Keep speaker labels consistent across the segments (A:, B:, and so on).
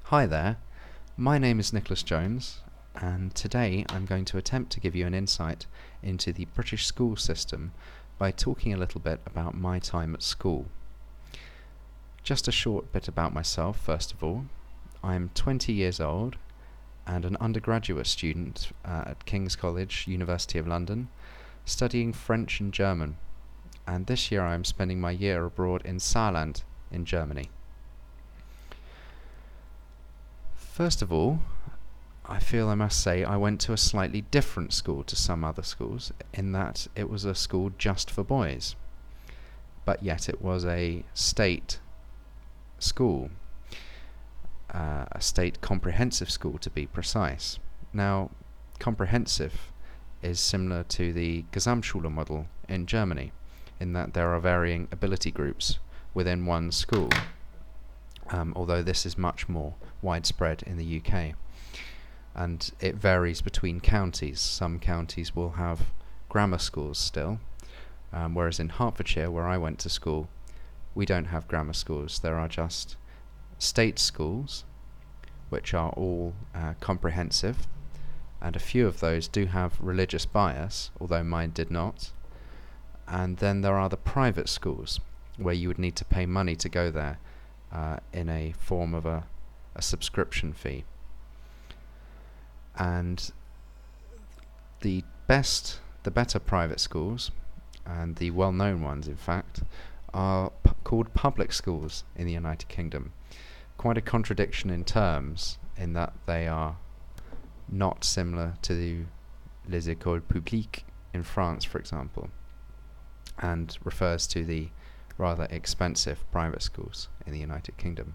A: Hi there, my name is Nicholas Jones, and today I'm going to attempt to give you an insight into the British school system by talking a little bit about my time at school. Just a short bit about myself first of all. I'm 20 years old and an undergraduate student at King's College, University of London, studying French and German, and this year I'm spending my year abroad in Saarland in Germany. First of all, I feel I must say I went to a slightly different school to some other schools in that it was a school just for boys, but yet it was a state school, a state comprehensive school to be precise. Now, comprehensive is similar to the Gesamtschule model in Germany in that there are varying ability groups within one school, although this is much more widespread in the UK. And it varies between counties. Some counties will have grammar schools still, whereas in Hertfordshire, where I went to school, we don't have grammar schools. There are just state schools, which are all comprehensive, and a few of those do have religious bias, although mine did not. And then there are the private schools, where you would need to pay money to go there in a form of a subscription fee. And the better private schools, and the well-known ones in fact, are called public schools in the United Kingdom. Quite a contradiction in terms, in that they are not similar to les écoles publiques in France, for example, and refers to the rather expensive private schools in the United Kingdom.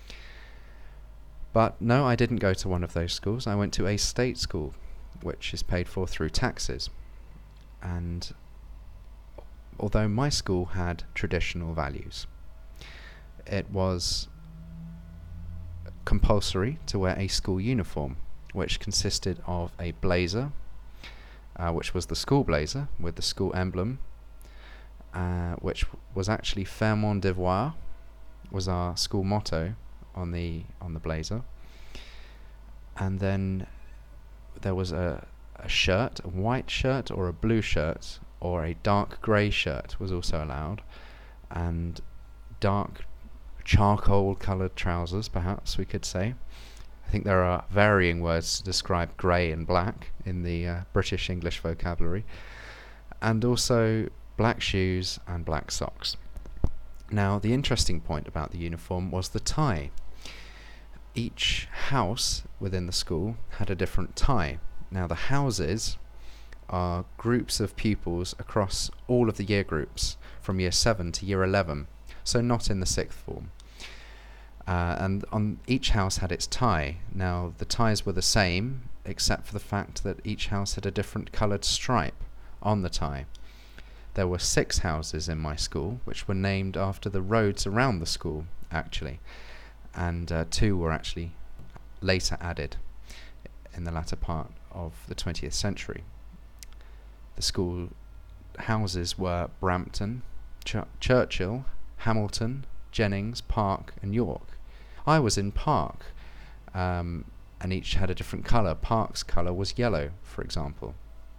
A: But no, I didn't go to one of those schools. I went to a state school, which is paid for through taxes. And although my school had traditional values, it was compulsory to wear a school uniform, which consisted of a blazer, which was the school blazer with the school emblem, which was actually Faire mon devoir, was our school motto on the blazer. And then there was a shirt, a white shirt or a blue shirt, or a dark grey shirt was also allowed, and dark charcoal coloured trousers, perhaps we could say. I think there are varying words to describe grey and black in the British English vocabulary, and also black shoes and black socks. Now, the interesting point about the uniform was the tie. Each house within the school had a different tie. Now, the houses are groups of pupils across all of the year groups from year 7 to year 11, so not in the sixth form. And on each house had its tie. Now, the ties were the same, except for the fact that each house had a different coloured stripe on the tie. There were 6 houses in my school, which were named after the roads around the school, actually. And 2 were actually later added in the latter part of the 20th century. The school houses were Brampton, Churchill, Hamilton, Jennings, Park and York. I was in Park, and each had a different colour. Park's colour was yellow, for example.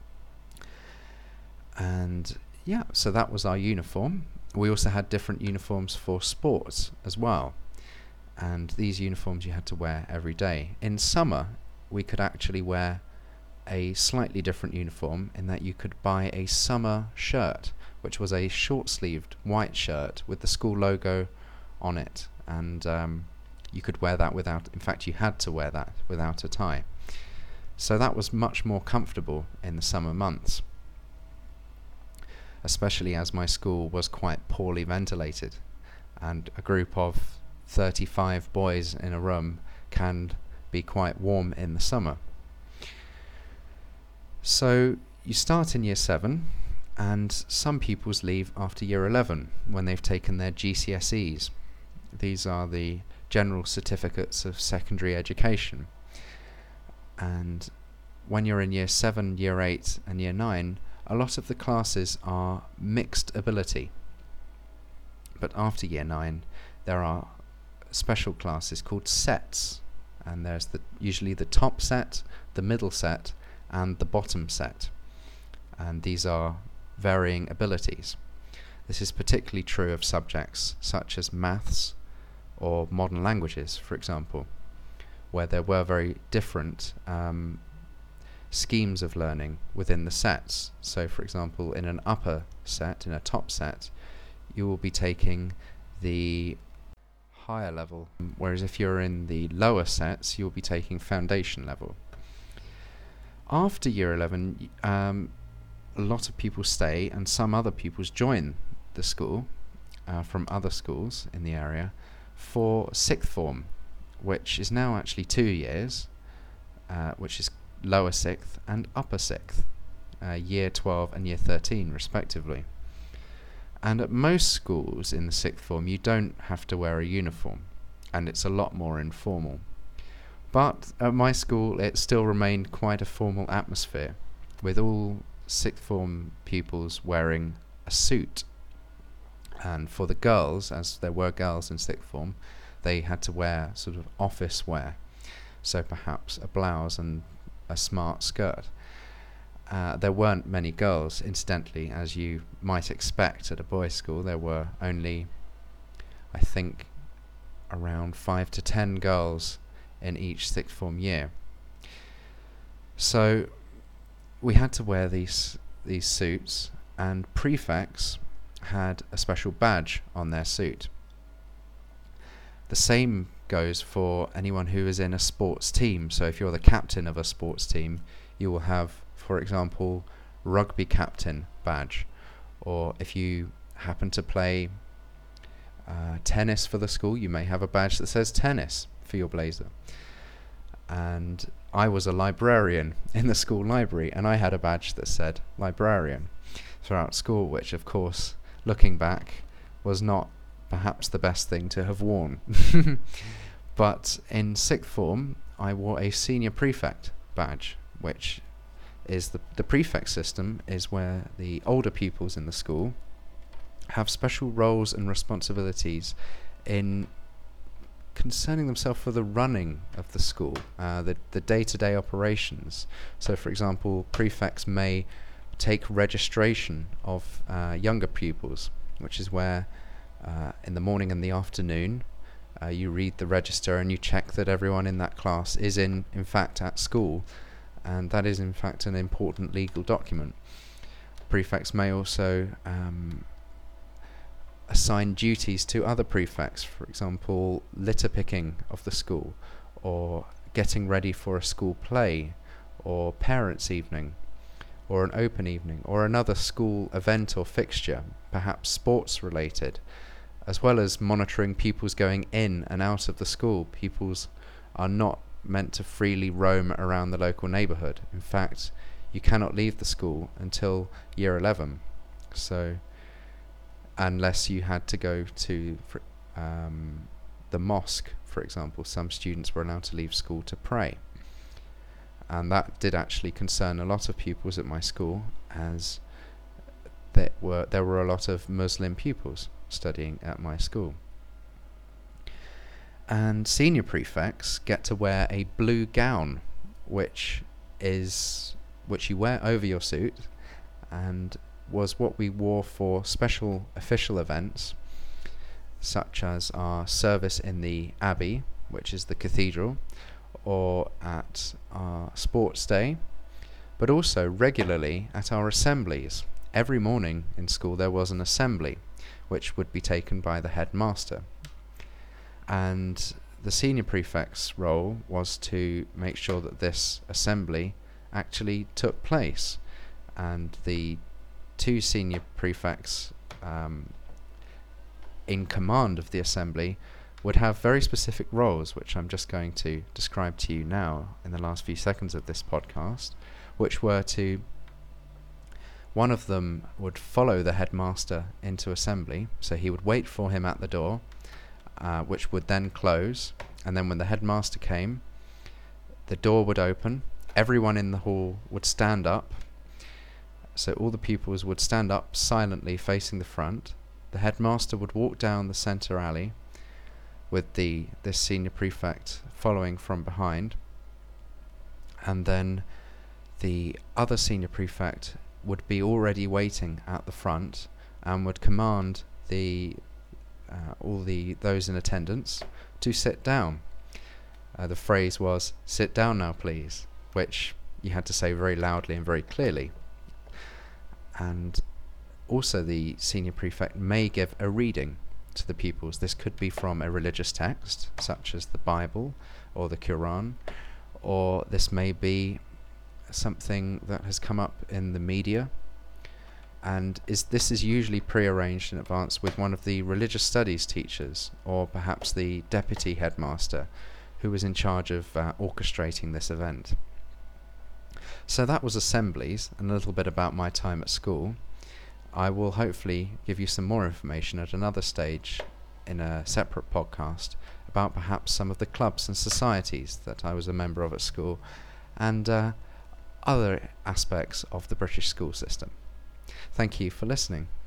A: And yeah, so that was our uniform. We also had different uniforms for sports as well, and these uniforms you had to wear every day. In summer, we could actually wear a slightly different uniform in that you could buy a summer shirt, which was a short-sleeved white shirt with the school logo on it, and you could wear that without, in fact you had to wear that without a tie. So that was much more comfortable in the summer months, especially as my school was quite poorly ventilated, and a group of 35 boys in a room can be quite warm in the summer. So you start in year 7, and some pupils leave after year 11 when they've taken their GCSEs. These are the General Certificates of Secondary Education. And when you're in year 7, year 8 and year 9, a lot of the classes are mixed ability. But after year 9, there are special classes called sets, and there's usually the top set, the middle set, and the bottom set, and these are varying abilities. This is particularly true of subjects such as maths or modern languages, for example, where there were very different schemes of learning within the sets. So, for example, in an upper set, in a top set, you will be taking the higher level, whereas if you're in the lower sets, you'll be taking foundation level. After year 11, a lot of people stay, and some other pupils join the school from other schools in the area for sixth form, which is now actually 2 years, which is lower sixth and upper sixth, year 12 and year 13 respectively. And at most schools in the sixth form you don't have to wear a uniform, and it's a lot more informal. But at my school it still remained quite a formal atmosphere, with all sixth form pupils wearing a suit. And for the girls, as there were girls in sixth form, they had to wear sort of office wear, so perhaps a blouse and a smart skirt. There weren't many girls, incidentally, as you might expect at a boys' school. There were only, I think, around 5 to 10 girls in each sixth form year. So we had to wear these suits, and prefects had a special badge on their suit. The same goes for anyone who is in a sports team. So if you're the captain of a sports team, you will have, for example, rugby captain badge, or if you happen to play tennis for the school, you may have a badge that says tennis for your blazer. And I was a librarian in the school library, and I had a badge that said librarian throughout school, which of course, looking back, was not perhaps the best thing to have worn. But in sixth form I wore a senior prefect badge, which is the prefect system is where the older pupils in the school have special roles and responsibilities in concerning themselves for the running of the school, the day-to-day operations. So for example, prefects may take registration of younger pupils, which is where in the morning and the afternoon you read the register and you check that everyone in that class is in fact at school, and that is in fact an important legal document. Prefects may also assign duties to other prefects, for example litter picking of the school, or getting ready for a school play, or parents' evening, or an open evening, or another school event or fixture, perhaps sports related, as well as monitoring pupils going in and out of the school. Pupils are not meant to freely roam around the local neighbourhood. In fact, you cannot leave the school until year 11. So, unless you had to go to the mosque, for example, some students were allowed to leave school to pray. And that did actually concern a lot of pupils at my school, as there were a lot of Muslim pupils studying at my school. And senior prefects get to wear a blue gown, which you wear over your suit, and was what we wore for special official events, such as our service in the Abbey, which is the cathedral, or at our sports day, but also regularly at our assemblies. Every morning in school there was an assembly, which would be taken by the headmaster. And the senior prefect's role was to make sure that this assembly actually took place. And the 2 senior prefects in command of the assembly would have very specific roles, which I'm just going to describe to you now in the last few seconds of this podcast, which were to, one of them would follow the headmaster into assembly, so he would wait for him at the door, which would then close, and then when the headmaster came, the door would open, everyone in the hall would stand up, so all the pupils would stand up silently facing the front. The headmaster would walk down the centre alley, with this senior prefect following from behind, and then the other senior prefect would be already waiting at the front and would command those in attendance to sit down. The phrase was, "Sit down now, please," which you had to say very loudly and very clearly. And also the senior prefect may give a reading to the pupils. This could be from a religious text, such as the Bible or the Quran, or this may be something that has come up in the media, and this is usually pre-arranged in advance with one of the religious studies teachers, or perhaps the deputy headmaster, who was in charge of orchestrating this event. So that was assemblies, and a little bit about my time at school. I will hopefully give you some more information at another stage in a separate podcast about perhaps some of the clubs and societies that I was a member of at school, and other aspects of the British school system. Thank you for listening.